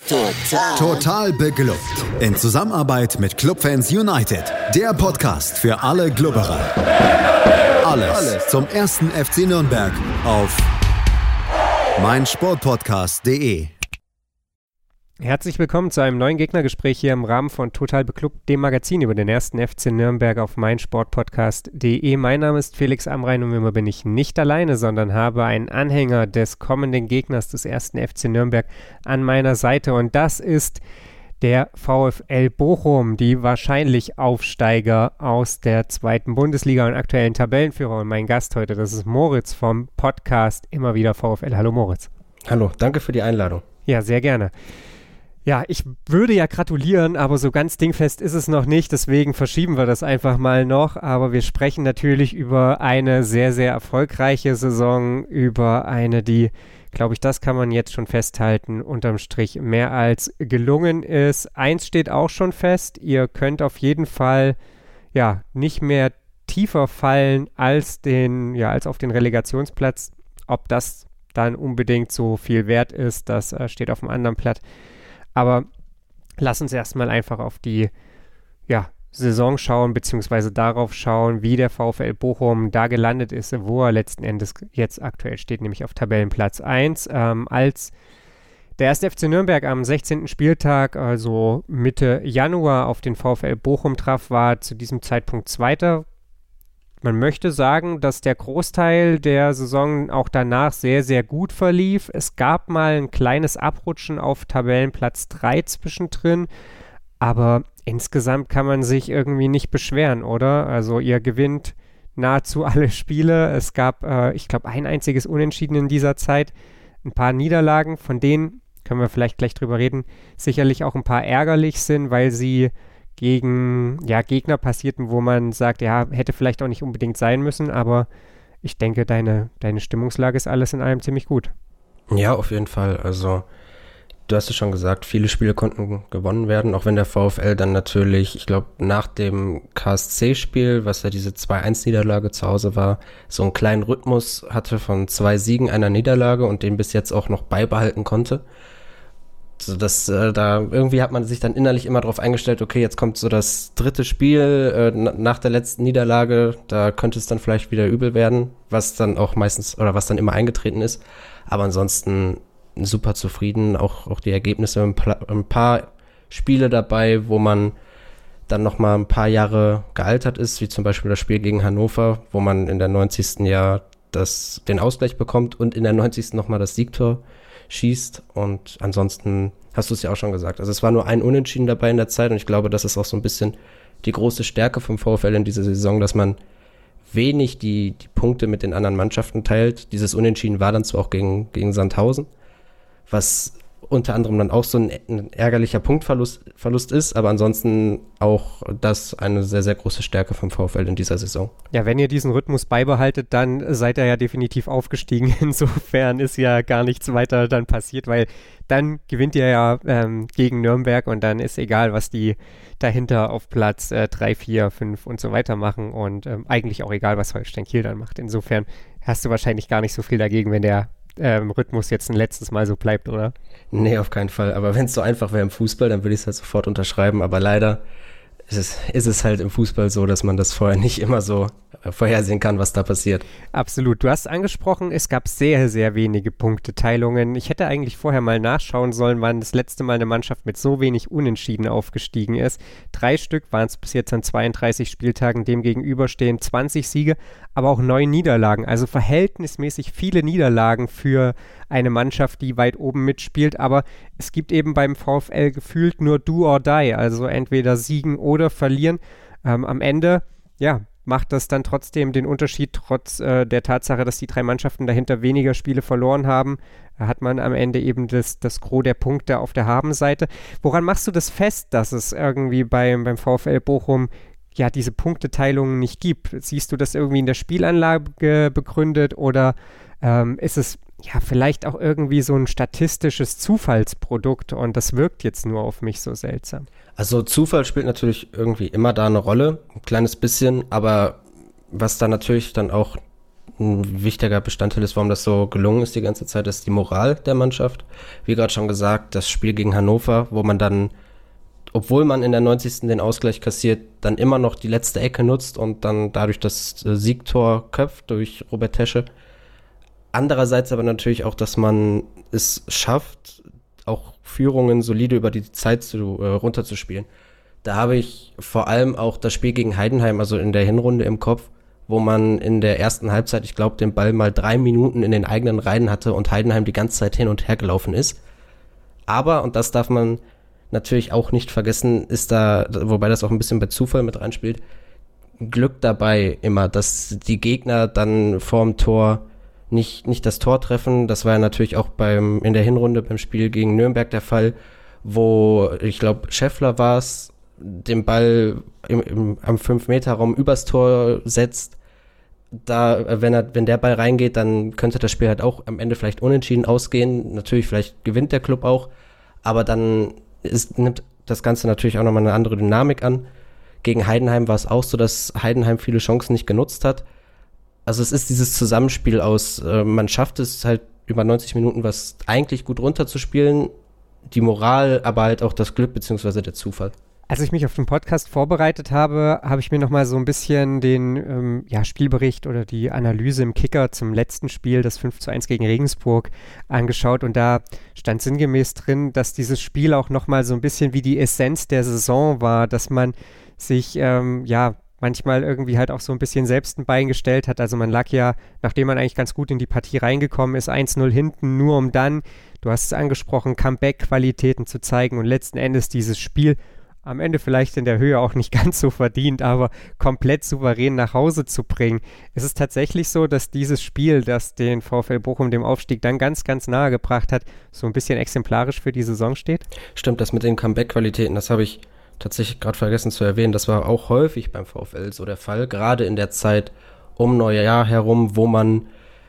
Total beglückt. In Zusammenarbeit mit Clubfans United. Der Podcast für alle Glubberer. Alles zum ersten FC Nürnberg auf meinsportpodcast.de. Herzlich willkommen zu einem neuen Gegnergespräch hier im Rahmen von Total Beklubbt, dem Magazin über den ersten FC Nürnberg auf meinsportpodcast.de. Mein Name ist Felix Amrain und wie immer bin ich nicht alleine, sondern habe einen Anhänger des kommenden Gegners des ersten FC Nürnberg an meiner Seite und das ist der VfL Bochum, die wahrscheinlich Aufsteiger aus der zweiten Bundesliga und aktuellen Tabellenführer. Und mein Gast heute, das ist Moritz vom Podcast Immer wieder VfL. Hallo Moritz. Hallo, danke für die Einladung. Ja, sehr gerne. Ja, ich würde ja gratulieren, aber so ganz dingfest ist es noch nicht, deswegen verschieben wir das einfach mal noch. Aber wir sprechen natürlich über eine sehr, sehr erfolgreiche Saison, über eine, die, glaube ich, das kann man jetzt schon festhalten, unterm Strich mehr als gelungen ist. Eins steht auch schon fest, ihr könnt auf jeden Fall ja nicht mehr tiefer fallen als auf den Relegationsplatz. Ob das dann unbedingt so viel wert ist, das steht auf dem anderen Blatt. Aber lass uns erstmal einfach auf die Saison schauen, beziehungsweise darauf schauen, wie der VfL Bochum da gelandet ist, wo er letzten Endes jetzt aktuell steht, nämlich auf Tabellenplatz 1. Als der erste FC Nürnberg am 16. Spieltag, also Mitte Januar, auf den VfL Bochum traf, war zu diesem Zeitpunkt Zweiter. Man möchte sagen, dass der Großteil der Saison auch danach sehr, sehr gut verlief. Es gab mal ein kleines Abrutschen auf Tabellenplatz 3 zwischendrin, aber insgesamt kann man sich irgendwie nicht beschweren, oder? Also ihr gewinnt nahezu alle Spiele. Es gab, ich glaube, ein einziges Unentschieden in dieser Zeit, ein paar Niederlagen, von denen, können wir vielleicht gleich drüber reden, sicherlich auch ein paar ärgerlich sind, weil sie gegen Gegner passierten, wo man sagt, ja, hätte vielleicht auch nicht unbedingt sein müssen, aber ich denke, deine Stimmungslage ist alles in allem ziemlich gut. Ja, auf jeden Fall. Also, du hast es schon gesagt, viele Spiele konnten gewonnen werden, auch wenn der VfL dann natürlich, ich glaube, nach dem KSC-Spiel, was ja diese 2-1-Niederlage zu Hause war, so einen kleinen Rhythmus hatte von 2 Siegen, einer Niederlage und den bis jetzt auch noch beibehalten konnte. So dass da irgendwie hat man sich dann innerlich immer darauf eingestellt, okay, jetzt kommt so das dritte Spiel nach der letzten Niederlage, da könnte es dann vielleicht wieder übel werden, was dann auch meistens oder was dann immer eingetreten ist. Aber ansonsten super zufrieden, auch die Ergebnisse, ein paar Spiele dabei, wo man dann nochmal ein paar Jahre gealtert ist, wie zum Beispiel das Spiel gegen Hannover, wo man in der 90. Jahr den Ausgleich bekommt und in der 90. nochmal das Siegtor schießt und ansonsten hast du es ja auch schon gesagt. Also es war nur ein Unentschieden dabei in der Zeit und ich glaube, das ist auch so ein bisschen die große Stärke vom VfL in dieser Saison, dass man wenig die Punkte mit den anderen Mannschaften teilt. Dieses Unentschieden war dann zwar auch gegen Sandhausen, was unter anderem dann auch so ein ärgerlicher Punktverlust ist, aber ansonsten auch das eine sehr, sehr große Stärke vom VfL in dieser Saison. Ja, wenn ihr diesen Rhythmus beibehaltet, dann seid ihr ja definitiv aufgestiegen. Insofern ist ja gar nichts weiter dann passiert, weil dann gewinnt ihr ja gegen Nürnberg und dann ist egal, was die dahinter auf Platz 3, 4, 5 und so weiter machen und eigentlich auch egal, was Holstein Kiel dann macht. Insofern hast du wahrscheinlich gar nicht so viel dagegen, wenn der Rhythmus jetzt ein letztes Mal so bleibt, oder? Nee, auf keinen Fall. Aber wenn es so einfach wäre im Fußball, dann würde ich es halt sofort unterschreiben. Aber leider ist es halt im Fußball so, dass man das vorher nicht immer so vorhersehen kann, was da passiert. Absolut. Du hast angesprochen, es gab sehr, sehr wenige Punkteteilungen. Ich hätte eigentlich vorher mal nachschauen sollen, wann das letzte Mal eine Mannschaft mit so wenig Unentschieden aufgestiegen ist. 3 Stück waren es bis jetzt an 32 Spieltagen, dem gegenüber stehen 20 Siege, aber auch 9 Niederlagen. Also verhältnismäßig viele Niederlagen für eine Mannschaft, die weit oben mitspielt. Aber es gibt eben beim VfL gefühlt nur do or die, also entweder siegen oder verlieren. Am Ende, macht das dann trotzdem den Unterschied, trotz der Tatsache, dass die 3 Mannschaften dahinter weniger Spiele verloren haben, hat man am Ende eben das Gros der Punkte auf der Habenseite. Woran machst du das fest, dass es irgendwie beim VfL Bochum diese Punkteteilungen nicht gibt? Siehst du das irgendwie in der Spielanlage begründet oder ist es vielleicht auch irgendwie so ein statistisches Zufallsprodukt und das wirkt jetzt nur auf mich so seltsam? Also Zufall spielt natürlich irgendwie immer da eine Rolle, ein kleines bisschen, aber was da natürlich dann auch ein wichtiger Bestandteil ist, warum das so gelungen ist die ganze Zeit, ist die Moral der Mannschaft. Wie gerade schon gesagt, das Spiel gegen Hannover, wo man dann, obwohl man in der 90. den Ausgleich kassiert, dann immer noch die letzte Ecke nutzt und dann dadurch das Siegtor köpft durch Robert Tesche. Andererseits aber natürlich auch, dass man es schafft, auch Führungen solide über die Zeit runterzuspielen. Da habe ich vor allem auch das Spiel gegen Heidenheim, also in der Hinrunde im Kopf, wo man in der ersten Halbzeit, ich glaube, den Ball mal 3 Minuten in den eigenen Reihen hatte und Heidenheim die ganze Zeit hin und her gelaufen ist. Aber, und das darf man natürlich auch nicht vergessen, ist da, wobei das auch ein bisschen bei Zufall mit reinspielt, Glück dabei immer, dass die Gegner dann vorm Tor nicht das Tor treffen. Das war ja natürlich auch in der Hinrunde beim Spiel gegen Nürnberg der Fall, wo, ich glaube, Scheffler war es, den Ball am 5-Meter-Raum übers Tor setzt. Da, wenn der Ball reingeht, dann könnte das Spiel halt auch am Ende vielleicht unentschieden ausgehen. Natürlich, vielleicht gewinnt der Club auch, aber dann nimmt das Ganze natürlich auch nochmal eine andere Dynamik an. Gegen Heidenheim war es auch so, dass Heidenheim viele Chancen nicht genutzt hat. Also es ist dieses Zusammenspiel aus, man schafft es halt über 90 Minuten was eigentlich gut runterzuspielen, die Moral, aber halt auch das Glück beziehungsweise der Zufall. Als ich mich auf den Podcast vorbereitet habe, habe ich mir nochmal so ein bisschen den Spielbericht oder die Analyse im Kicker zum letzten Spiel, das 5:1 gegen Regensburg, angeschaut. Und da stand sinngemäß drin, dass dieses Spiel auch nochmal so ein bisschen wie die Essenz der Saison war, dass man sich manchmal irgendwie halt auch so ein bisschen selbst ein Bein gestellt hat. Also man lag ja, nachdem man eigentlich ganz gut in die Partie reingekommen ist, 1-0 hinten, nur um dann, du hast es angesprochen, Comeback-Qualitäten zu zeigen und letzten Endes dieses Spiel am Ende vielleicht in der Höhe auch nicht ganz so verdient, aber komplett souverän nach Hause zu bringen. Es ist tatsächlich so, dass dieses Spiel, das den VfL Bochum dem Aufstieg dann ganz, ganz nahe gebracht hat, so ein bisschen exemplarisch für die Saison steht? Stimmt, das mit den Comeback-Qualitäten, das habe ich tatsächlich gerade vergessen zu erwähnen. Das war auch häufig beim VfL so der Fall, gerade in der Zeit um Neujahr herum, wo man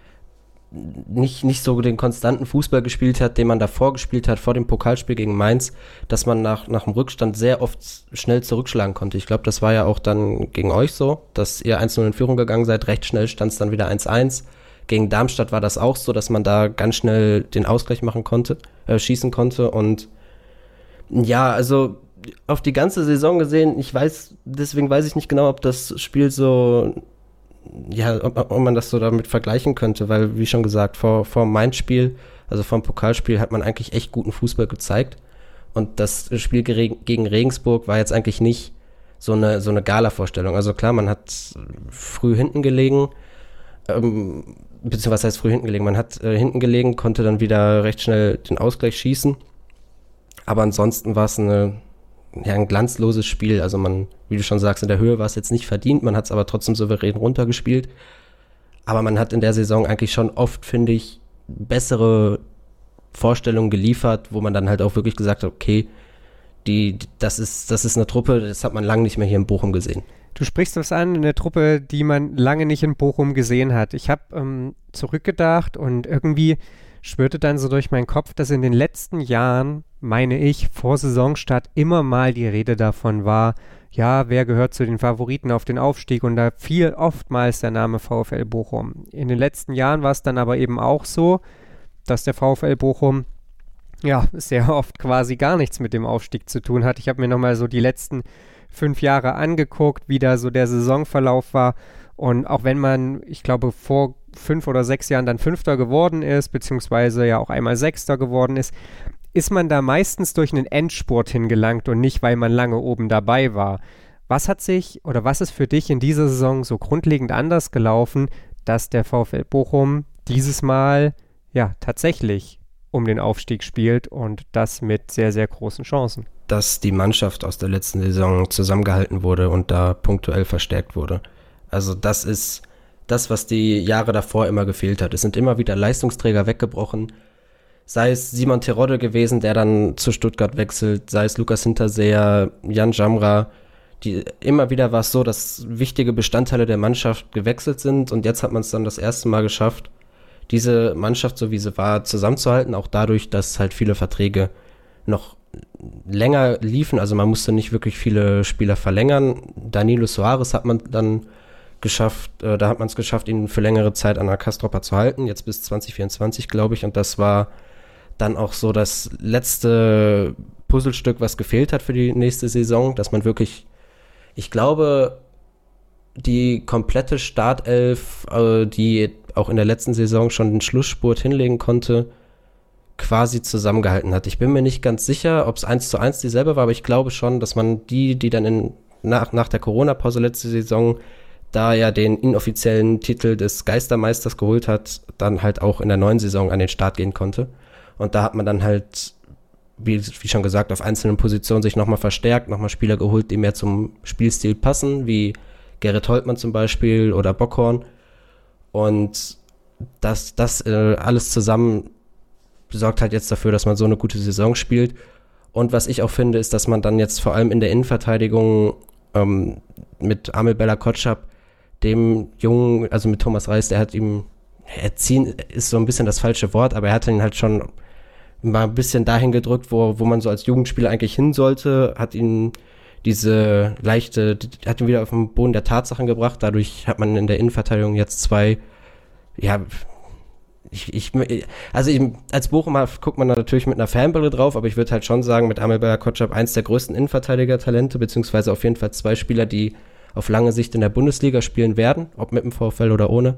nicht so den konstanten Fußball gespielt hat, den man davor gespielt hat, vor dem Pokalspiel gegen Mainz, dass man nach dem Rückstand sehr oft schnell zurückschlagen konnte. Ich glaube, das war ja auch dann gegen euch so, dass ihr 1-0 in Führung gegangen seid, recht schnell stand es dann wieder 1-1. Gegen Darmstadt war das auch so, dass man da ganz schnell den Ausgleich schießen konnte und ja, also auf die ganze Saison gesehen, deswegen weiß ich nicht genau, ob das Spiel so, ja, ob man das so damit vergleichen könnte, weil, wie schon gesagt, vor Mainz-Spiel, also vor dem Pokalspiel, hat man eigentlich echt guten Fußball gezeigt und das Spiel gegen Regensburg war jetzt eigentlich nicht so eine Gala-Vorstellung. Also klar, man hat früh hinten gelegen, beziehungsweise was heißt früh hinten gelegen? Man hat hinten gelegen, konnte dann wieder recht schnell den Ausgleich schießen, aber ansonsten war es ein glanzloses Spiel. Also man, wie du schon sagst, in der Höhe war es jetzt nicht verdient, man hat es aber trotzdem souverän runtergespielt. Aber man hat in der Saison eigentlich schon oft, finde ich, bessere Vorstellungen geliefert, wo man dann halt auch wirklich gesagt hat, okay, das ist eine Truppe, das hat man lange nicht mehr hier in Bochum gesehen. Du sprichst was an, eine Truppe, die man lange nicht in Bochum gesehen hat. Ich habe zurückgedacht und irgendwie schwirrte dann so durch meinen Kopf, dass in den letzten Jahren, meine ich, vor Saisonstart immer mal die Rede davon war, ja, wer gehört zu den Favoriten auf den Aufstieg, und da fiel oftmals der Name VfL Bochum. In den letzten Jahren war es dann aber eben auch so, dass der VfL Bochum ja sehr oft quasi gar nichts mit dem Aufstieg zu tun hat. Ich habe mir nochmal so die letzten 5 Jahre angeguckt, wie da so der Saisonverlauf war, und auch wenn man, ich glaube, vor 5 oder 6 Jahren dann Fünfter geworden ist, beziehungsweise ja auch einmal Sechster geworden ist man da meistens durch einen Endspurt hingelangt und nicht, weil man lange oben dabei war. Was ist für dich in dieser Saison so grundlegend anders gelaufen, dass der VfL Bochum dieses Mal ja tatsächlich um den Aufstieg spielt und das mit sehr, sehr großen Chancen? Dass die Mannschaft aus der letzten Saison zusammengehalten wurde und da punktuell verstärkt wurde. Also das ist das, was die Jahre davor immer gefehlt hat. Es sind immer wieder Leistungsträger weggebrochen, sei es Simon Terodde gewesen, der dann zu Stuttgart wechselt, sei es Lukas Hinterseher, Jan Jamra. Immer wieder war es so, dass wichtige Bestandteile der Mannschaft gewechselt sind, und jetzt hat man es dann das erste Mal geschafft, diese Mannschaft, so wie sie war, zusammenzuhalten, auch dadurch, dass halt viele Verträge noch länger liefen, also man musste nicht wirklich viele Spieler verlängern. Danilo Soares hat man dann da hat man es geschafft, ihn für längere Zeit an der Kastrupper zu halten, jetzt bis 2024, glaube ich, und das war dann auch so das letzte Puzzlestück, was gefehlt hat für die nächste Saison, dass man wirklich, ich glaube, die komplette Startelf, die auch in der letzten Saison schon den Schlussspurt hinlegen konnte, quasi zusammengehalten hat. Ich bin mir nicht ganz sicher, ob es 1:1 dieselbe war, aber ich glaube schon, dass man die dann nach der Corona-Pause letzte Saison da ja den inoffiziellen Titel des Geistermeisters geholt hat, dann halt auch in der neuen Saison an den Start gehen konnte. Und da hat man dann halt, wie schon gesagt, auf einzelnen Positionen sich nochmal verstärkt, nochmal Spieler geholt, die mehr zum Spielstil passen, wie Gerrit Holtmann zum Beispiel oder Bockhorn. Und das alles zusammen sorgt halt jetzt dafür, dass man so eine gute Saison spielt. Und was ich auch finde, ist, dass man dann jetzt vor allem in der Innenverteidigung mit Amel Bella-Kotschap, dem Jungen, also mit Thomas Reis, erziehen ist so ein bisschen das falsche Wort, aber er hat ihn halt schon mal ein bisschen dahin gedrückt, wo man so als Jugendspieler eigentlich hin sollte, hat ihn wieder auf den Boden der Tatsachen gebracht. Dadurch hat man in der Innenverteidigung jetzt zwei, ja, als Bochumer guckt man da natürlich mit einer Fanbrille drauf, aber ich würde halt schon sagen, mit Amel Bella-Kotschap eins der größten Innenverteidiger-Talente, beziehungsweise auf jeden Fall zwei Spieler, die auf lange Sicht in der Bundesliga spielen werden, ob mit dem VfL oder ohne.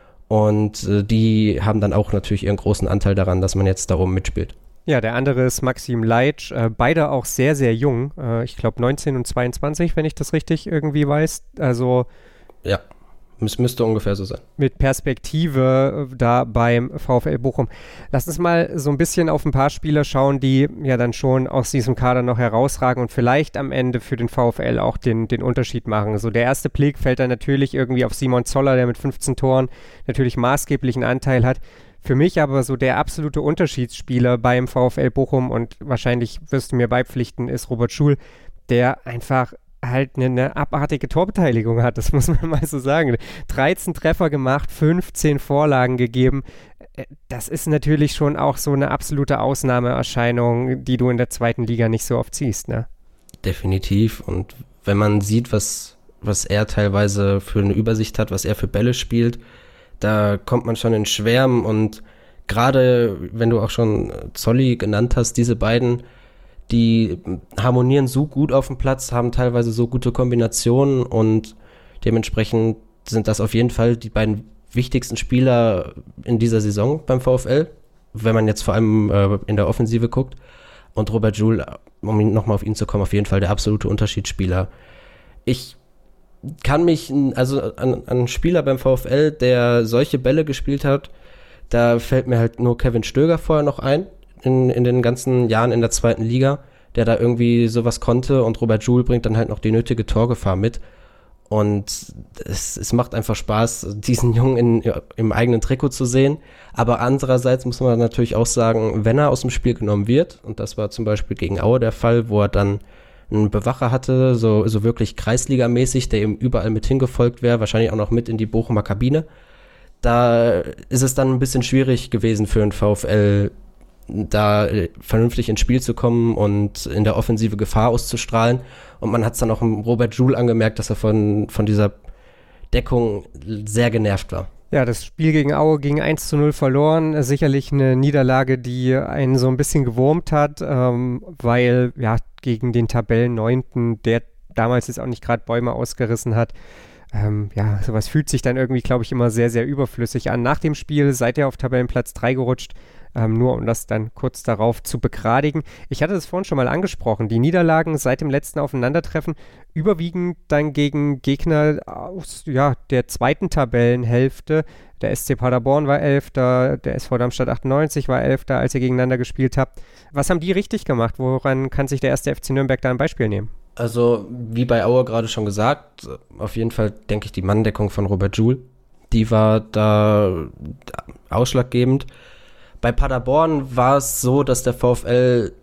Und die haben dann auch natürlich ihren großen Anteil daran, dass man jetzt da oben mitspielt. Ja, der andere ist Maxim Leitsch, beide auch sehr, sehr jung. Ich glaube 19 und 22, wenn ich das richtig irgendwie weiß. Also ja, müsste ungefähr so sein. Mit Perspektive da beim VfL Bochum. Lass uns mal so ein bisschen auf ein paar Spieler schauen, die ja dann schon aus diesem Kader noch herausragen und vielleicht am Ende für den VfL auch den Unterschied machen. So der erste Blick fällt dann natürlich irgendwie auf Simon Zoller, der mit 15 Toren natürlich maßgeblichen Anteil hat. Für mich aber so der absolute Unterschiedsspieler beim VfL Bochum, und wahrscheinlich wirst du mir beipflichten, ist Robert Schul, der einfach halt eine abartige Torbeteiligung hat, das muss man mal so sagen. 13 Treffer gemacht, 15 Vorlagen gegeben. Das ist natürlich schon auch so eine absolute Ausnahmeerscheinung, die du in der zweiten Liga nicht so oft siehst, ne? Definitiv. Und wenn man sieht, was er teilweise für eine Übersicht hat, was er für Bälle spielt, da kommt man schon in Schwärmen. Und gerade, wenn du auch schon Zolli genannt hast, diese beiden, die harmonieren so gut auf dem Platz, haben teilweise so gute Kombinationen und dementsprechend sind das auf jeden Fall die beiden wichtigsten Spieler in dieser Saison beim VfL, wenn man jetzt vor allem in der Offensive guckt. Und Robert Schul, um nochmal auf ihn zu kommen, auf jeden Fall der absolute Unterschiedsspieler. Ich kann mich, also an einen Spieler beim VfL, der solche Bälle gespielt hat, da fällt mir halt nur Kevin Stöger vorher noch ein, in den ganzen Jahren in der zweiten Liga, der da irgendwie sowas konnte, und Robert Schul bringt dann halt noch die nötige Torgefahr mit. Und es macht einfach Spaß, diesen Jungen im eigenen Trikot zu sehen. Aber andererseits muss man natürlich auch sagen, wenn er aus dem Spiel genommen wird, und das war zum Beispiel gegen Aue der Fall, wo er dann einen Bewacher hatte, so wirklich Kreisligamäßig, der ihm überall mit hingefolgt wäre, wahrscheinlich auch noch mit in die Bochumer Kabine, da ist es dann ein bisschen schwierig gewesen für den VfL, da vernünftig ins Spiel zu kommen und in der Offensive Gefahr auszustrahlen. Und man hat es dann auch Robert Schul angemerkt, dass er von dieser Deckung sehr genervt war. Ja, das Spiel gegen Aue ging 1:0 verloren. Sicherlich eine Niederlage, die einen so ein bisschen gewurmt hat, weil ja gegen den Tabellenneunten, der damals jetzt auch nicht gerade Bäume ausgerissen hat, ja, sowas fühlt sich dann irgendwie, glaube ich, immer sehr, sehr überflüssig an. Nach dem Spiel seid ihr auf Tabellenplatz 3 gerutscht, nur um das dann kurz darauf zu begradigen. Ich hatte das vorhin schon mal angesprochen, die Niederlagen seit dem letzten Aufeinandertreffen überwiegend dann gegen Gegner aus der zweiten Tabellenhälfte. Der SC Paderborn war 11., der SV Darmstadt 98 war 11., als ihr gegeneinander gespielt habt. Was haben die richtig gemacht? Woran kann sich der erste FC Nürnberg da ein Beispiel nehmen? Also, wie bei Aue gerade schon gesagt, auf jeden Fall denke ich, die Manndeckung von Robert Schul, die war da ausschlaggebend. Bei Paderborn war es so, dass der VfL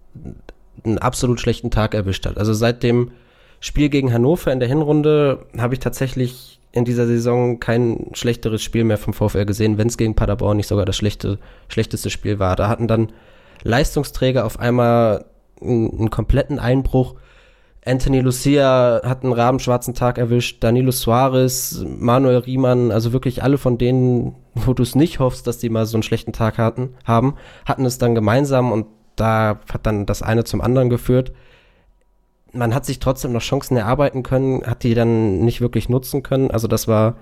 einen absolut schlechten Tag erwischt hat. Also seit dem Spiel gegen Hannover in der Hinrunde habe ich tatsächlich in dieser Saison kein schlechteres Spiel mehr vom VfL gesehen, wenn es gegen Paderborn nicht sogar das schlechteste Spiel war. Da hatten dann Leistungsträger auf einmal einen kompletten Einbruch. Anthony Lucia hat einen rabenschwarzen Tag erwischt, Danilo Suarez, Manuel Riemann, also wirklich alle von denen, wo du es nicht hoffst, dass die mal so einen schlechten Tag hatten es dann gemeinsam und da hat dann das eine zum anderen geführt. Man hat sich trotzdem noch Chancen erarbeiten können, hat die dann nicht wirklich nutzen können, also das war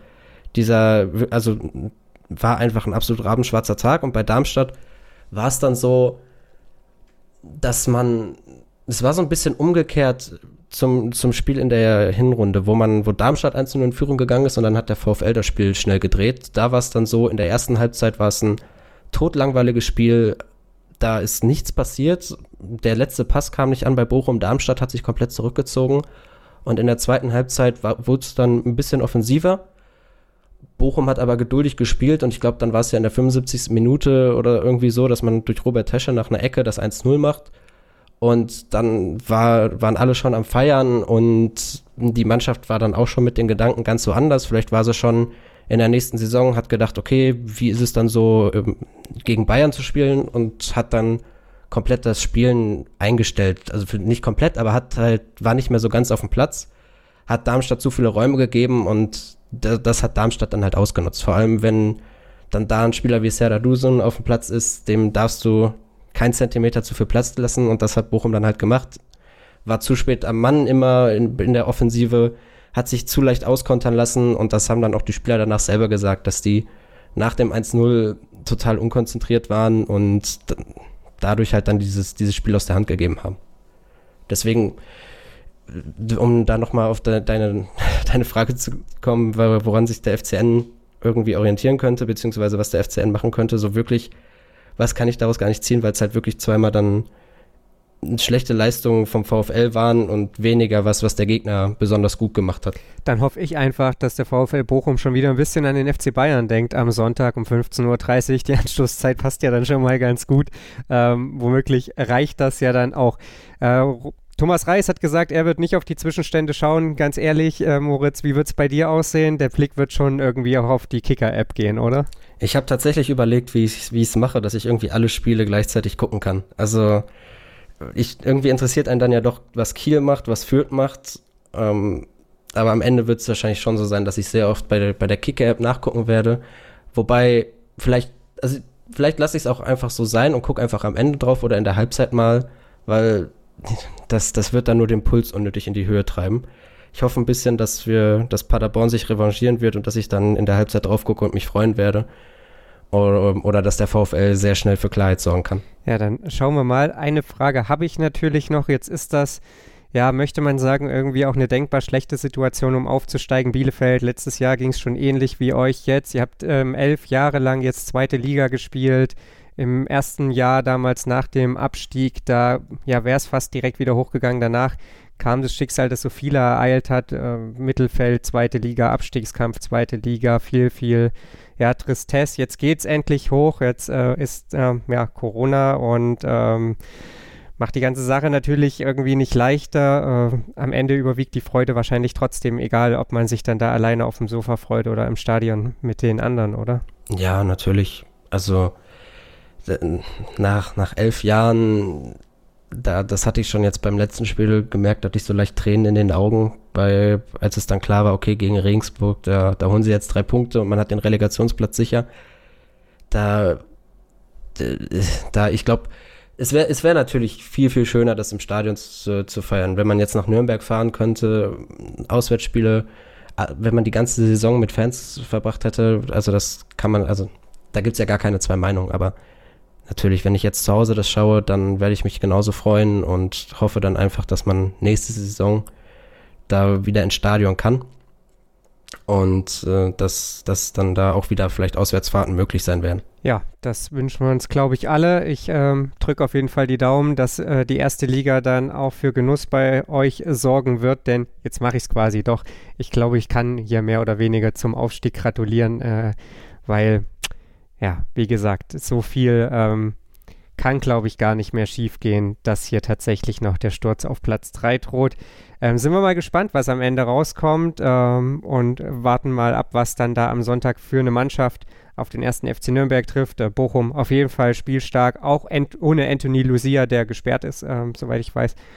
war einfach ein absolut rabenschwarzer Tag und bei Darmstadt war es dann so, dass es war so ein bisschen umgekehrt zum Spiel in der Hinrunde, wo Darmstadt 1-0 in Führung gegangen ist und dann hat der VfL das Spiel schnell gedreht. Da war es dann so, in der ersten Halbzeit war es ein totlangweiliges Spiel, da ist nichts passiert. Der letzte Pass kam nicht an bei Bochum, Darmstadt hat sich komplett zurückgezogen und in der zweiten Halbzeit wurde es dann ein bisschen offensiver. Bochum hat aber geduldig gespielt und ich glaube, dann war es ja in der 75. Minute oder irgendwie so, dass man durch Robert Tesche nach einer Ecke das 1-0 macht. Und dann waren alle schon am Feiern und die Mannschaft war dann auch schon mit den Gedanken ganz so anders. Vielleicht war sie schon in der nächsten Saison, hat gedacht, okay, wie ist es dann so, gegen Bayern zu spielen und hat dann komplett das Spielen eingestellt. Also nicht komplett, aber war nicht mehr so ganz auf dem Platz, hat Darmstadt zu viele Räume gegeben und das hat Darmstadt dann halt ausgenutzt. Vor allem, wenn dann da ein Spieler wie Serdar Dursun auf dem Platz ist, dem darfst du keinen Zentimeter zu viel Platz lassen und das hat Bochum dann halt gemacht. War zu spät am Mann immer in der Offensive, hat sich zu leicht auskontern lassen und das haben dann auch die Spieler danach selber gesagt, dass die nach dem 1-0 total unkonzentriert waren und dadurch halt dann dieses Spiel aus der Hand gegeben haben. Deswegen, um da nochmal auf deine Frage zu kommen, woran sich der FCN irgendwie orientieren könnte, beziehungsweise was der FCN machen könnte, so wirklich, was kann ich daraus gar nicht ziehen, weil es halt wirklich zweimal dann schlechte Leistungen vom VfL waren und weniger was der Gegner besonders gut gemacht hat. Dann hoffe ich einfach, dass der VfL Bochum schon wieder ein bisschen an den FC Bayern denkt am Sonntag um 15.30 Uhr. Die Anstoßzeit passt ja dann schon mal ganz gut. Womöglich reicht das ja dann auch. Thomas Reis hat gesagt, er wird nicht auf die Zwischenstände schauen. Ganz ehrlich, Moritz, wie wird es bei dir aussehen? Der Blick wird schon irgendwie auch auf die Kicker-App gehen, oder? Ich habe tatsächlich überlegt, wie ich es mache, dass ich irgendwie alle Spiele gleichzeitig gucken kann. Also irgendwie interessiert einen dann ja doch, was Kiel macht, was Fürth macht. Aber am Ende wird es wahrscheinlich schon so sein, dass ich sehr oft bei der Kicker-App nachgucken werde. Wobei, vielleicht lasse ich es auch einfach so sein und gucke einfach am Ende drauf oder in der Halbzeit mal, weil das wird dann nur den Puls unnötig in die Höhe treiben. Ich hoffe ein bisschen, dass Paderborn sich revanchieren wird und dass ich dann in der Halbzeit drauf gucke und mich freuen werde. Oder dass der VfL sehr schnell für Klarheit sorgen kann. Ja, dann schauen wir mal. Eine Frage habe ich natürlich noch. Jetzt ist das, ja, möchte man sagen, irgendwie auch eine denkbar schlechte Situation, um aufzusteigen. Bielefeld, letztes Jahr ging es schon ähnlich wie euch jetzt. Ihr habt 11 Jahre lang jetzt zweite Liga gespielt. Im ersten Jahr damals nach dem Abstieg, da wäre es fast direkt wieder hochgegangen. Danach kam das Schicksal, das so viele ereilt hat. Mittelfeld, zweite Liga, Abstiegskampf, zweite Liga, viel Tristesse. Jetzt geht's endlich hoch. Jetzt ist Corona und macht die ganze Sache natürlich irgendwie nicht leichter. Am Ende überwiegt die Freude wahrscheinlich trotzdem, egal ob man sich dann da alleine auf dem Sofa freut oder im Stadion mit den anderen, oder? Ja, natürlich. Also nach 11 Jahren, das hatte ich schon jetzt beim letzten Spiel gemerkt, hatte ich so leicht Tränen in den Augen, als es dann klar war, okay, gegen Regensburg, da holen sie jetzt 3 Punkte und man hat den Relegationsplatz sicher. Ich glaube, es wär natürlich viel, viel schöner, das im Stadion zu feiern. Wenn man jetzt nach Nürnberg fahren könnte, Auswärtsspiele, wenn man die ganze Saison mit Fans verbracht hätte, also das kann man, also da gibt es ja gar keine zwei Meinungen, aber natürlich, wenn ich jetzt zu Hause das schaue, dann werde ich mich genauso freuen und hoffe dann einfach, dass man nächste Saison da wieder ins Stadion kann und dass dann da auch wieder vielleicht Auswärtsfahrten möglich sein werden. Ja, das wünschen wir uns, glaube ich, alle. Ich drücke auf jeden Fall die Daumen, dass die erste Liga dann auch für Genuss bei euch sorgen wird, denn jetzt mache ich es quasi doch. Ich glaube, ich kann hier mehr oder weniger zum Aufstieg gratulieren, weil ja, wie gesagt, so viel kann, glaube ich, gar nicht mehr schief gehen, dass hier tatsächlich noch der Sturz auf Platz 3 droht. Sind wir mal gespannt, was am Ende rauskommt und warten mal ab, was dann da am Sonntag für eine Mannschaft auf den ersten FC Nürnberg trifft. Bochum auf jeden Fall spielstark, auch ohne Anthony Lucia, der gesperrt ist, soweit ich weiß.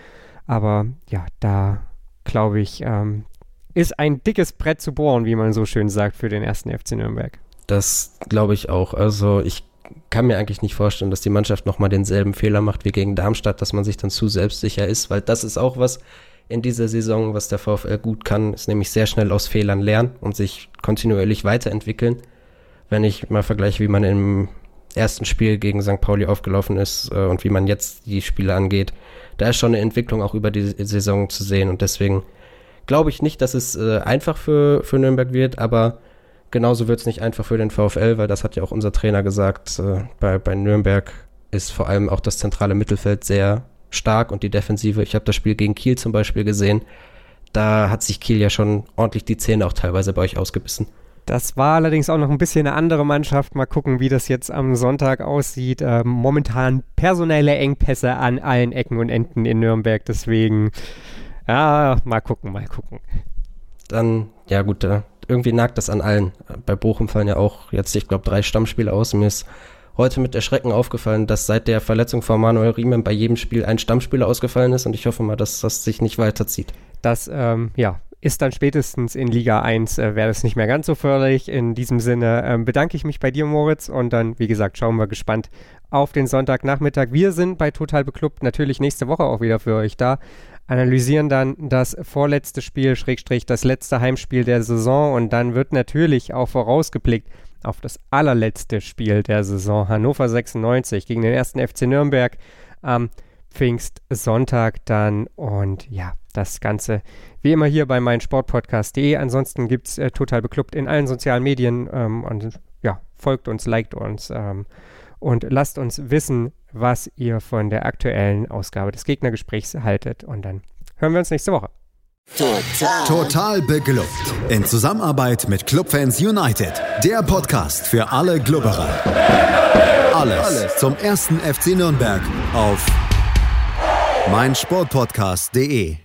Aber ja, da glaube ich, ist ein dickes Brett zu bohren, wie man so schön sagt, für den 1. FC Nürnberg. Das glaube ich auch. Also ich kann mir eigentlich nicht vorstellen, dass die Mannschaft nochmal denselben Fehler macht wie gegen Darmstadt, dass man sich dann zu selbstsicher ist, weil das ist auch was in dieser Saison, was der VfL gut kann, ist nämlich sehr schnell aus Fehlern lernen und sich kontinuierlich weiterentwickeln. Wenn ich mal vergleiche, wie man im ersten Spiel gegen St. Pauli aufgelaufen ist und wie man jetzt die Spiele angeht, da ist schon eine Entwicklung auch über die Saison zu sehen und deswegen glaube ich nicht, dass es einfach für Nürnberg wird, aber genauso wird es nicht einfach für den VfL, weil das hat ja auch unser Trainer gesagt, bei Nürnberg ist vor allem auch das zentrale Mittelfeld sehr stark und die Defensive. Ich habe das Spiel gegen Kiel zum Beispiel gesehen, da hat sich Kiel ja schon ordentlich die Zähne auch teilweise bei euch ausgebissen. Das war allerdings auch noch ein bisschen eine andere Mannschaft. Mal gucken, wie das jetzt am Sonntag aussieht. Momentan personelle Engpässe an allen Ecken und Enden in Nürnberg, deswegen ja, mal gucken. Dann, ja gut, irgendwie nagt das an allen. Bei Bochum fallen ja auch jetzt, ich glaube, 3 Stammspiele aus. Mir ist heute mit Erschrecken aufgefallen, dass seit der Verletzung von Manuel Riemann bei jedem Spiel ein Stammspieler ausgefallen ist und ich hoffe mal, dass das sich nicht weiterzieht. Das, ist dann spätestens in Liga 1, wäre das nicht mehr ganz so förderlich. In diesem Sinne bedanke ich mich bei dir, Moritz, und dann, wie gesagt, schauen wir gespannt auf den Sonntagnachmittag. Wir sind bei Total Beklubbt natürlich nächste Woche auch wieder für euch da, analysieren dann das vorletzte Spiel, / das letzte Heimspiel der Saison und dann wird natürlich auch vorausgeblickt auf das allerletzte Spiel der Saison, Hannover 96 gegen den 1. FC Nürnberg am Pfingstsonntag dann und ja, das Ganze wie immer hier bei meinsportpodcast.de. Ansonsten gibt es Total Beklubbt in allen sozialen Medien und ja, folgt uns, liked uns und lasst uns wissen, was ihr von der aktuellen Ausgabe des Gegnergesprächs haltet und dann hören wir uns nächste Woche. Total Beglückt. In Zusammenarbeit mit Clubfans United. Der Podcast für alle Glubberer. Alles zum 1. FC Nürnberg auf meinsportpodcast.de.